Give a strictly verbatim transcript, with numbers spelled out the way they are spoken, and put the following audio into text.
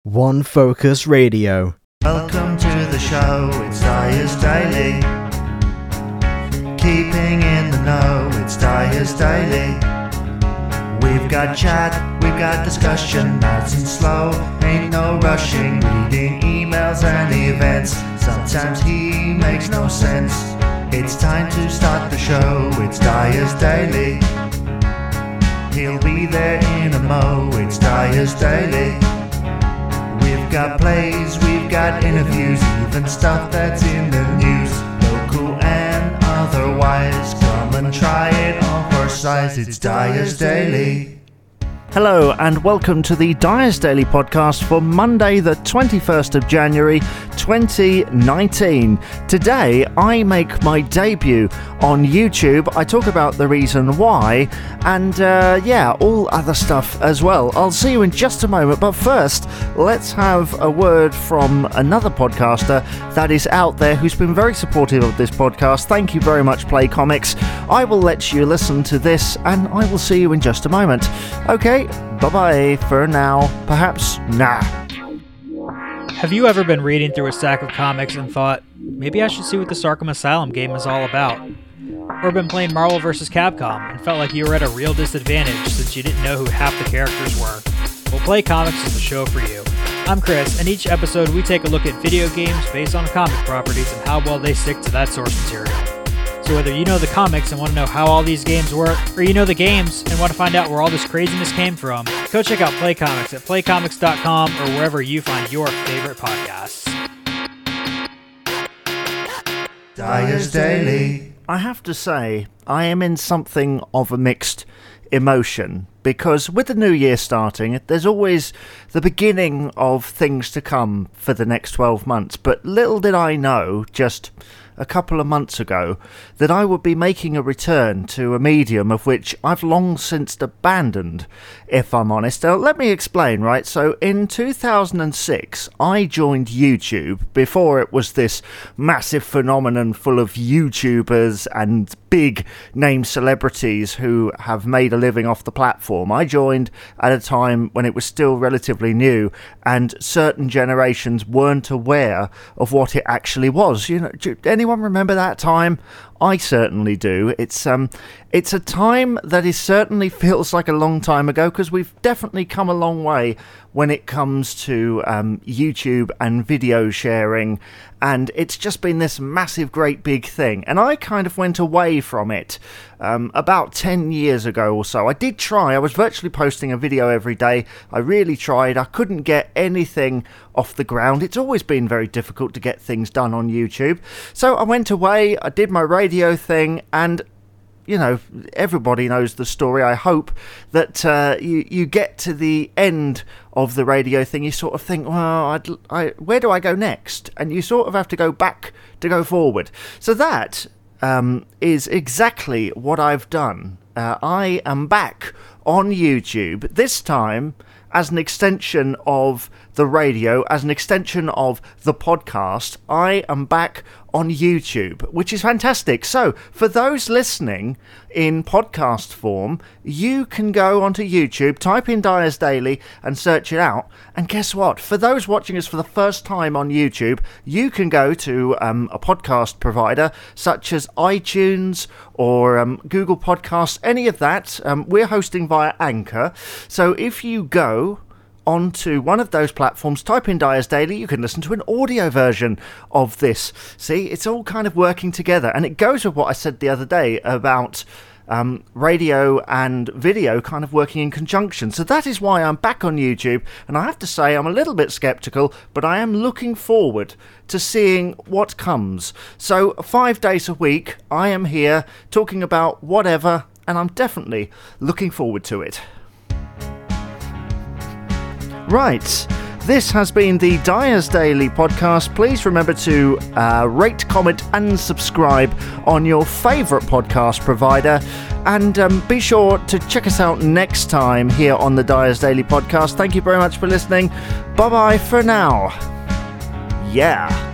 One Focus Radio. Welcome to the show, it's Dyer's Daily. Keeping in the know, it's Dyer's Daily. We've got chat, we've got discussion, nice and slow, ain't no rushing, reading emails and events. Sometimes he makes no sense. It's time to start the show, it's Dyer's Daily. He'll be there in a mo, it's Dyer's Daily. We've got plays, we've got interviews, even stuff that's in the news. Local and otherwise, come and try it on for size, it's Dyer's Daily. Hello and welcome to the Dyer's Daily podcast for Monday the twenty-first of January twenty nineteen. Today I make my debut on YouTube. I talk about the reason why and uh, yeah, all other stuff as well. I'll see you in just a moment, but first let's have a word from another podcaster that is out there who's been very supportive of this podcast. Thank you very much, Play Comics. I will let you listen to this and I will see you in just a moment. Okay, bye-bye for now. Perhaps nah. Have you ever been reading through a stack of comics and thought, maybe I should see what this Arkham Asylum game is all about? Or been playing Marvel versus. Capcom and felt like you were at a real disadvantage since you didn't know who half the characters were? Well, Play Comics is the show for you. I'm Chris, and each episode we take a look at video games based on comic properties and how well they stick to that source material. So whether you know the comics and want to know how all these games work, or you know the games and want to find out where all this craziness came from, go check out Play Comics at play comics dot com or wherever you find your favorite podcasts. Dyer's Daily. I have to say, I am in something of a mixed emotion, because with the new year starting, there's always the beginning of things to come for the next twelve months, but little did I know, just a couple of months ago, that I would be making a return to a medium of which I've long since abandoned, if I'm honest. Now, let me explain, right? So, in two thousand six, I joined YouTube before it was this massive phenomenon full of YouTubers and big name celebrities who have made a living off the platform. I joined at a time when it was still relatively new and certain generations weren't aware of what it actually was. You know, do anyone remember that time? I certainly do. It's um, it's a time that is certainly feels like a long time ago, because we've definitely come a long way when it comes to um, YouTube and video sharing, and it's just been this massive, great big thing. And I kind of went away from it um, about ten years ago or so. I did try. I was virtually posting a video every day. I really tried. I couldn't get anything off the ground. It's always been very difficult to get things done on YouTube. So I went away. I did my radio thing, and you know, everybody knows the story. I hope that uh, you you get to the end of the radio thing, you sort of think, well, I'd, I, where do I go next? And you sort of have to go back to go forward. So that um, is exactly what I've done. Uh, I am back on YouTube, this time as an extension of the radio, as an extension of the podcast. I am back on YouTube, which is fantastic. So, for those listening in podcast form, you can go onto YouTube, type in Dyer's Daily and search it out. And guess what? For those watching us for the first time on YouTube, you can go to um, a podcast provider such as iTunes or um, Google Podcasts, any of that. Um, we're hosting via Anchor. So if you go onto one of those platforms, type in Dyer's Daily, you can listen to an audio version of this. See, it's all kind of working together, and it goes with what I said the other day about um, radio and video kind of working in conjunction. So that is why I'm back on YouTube, and I have to say I'm a little bit skeptical, but I am looking forward to seeing what comes. So five days a week, I am here talking about whatever, and I'm definitely looking forward to it. Right, this has been the Dyer's Daily podcast. Please remember to uh, rate, comment and subscribe on your favourite podcast provider, and um, be sure to check us out next time here on the Dyer's Daily podcast. Thank you very much for listening. Bye bye for now. Yeah.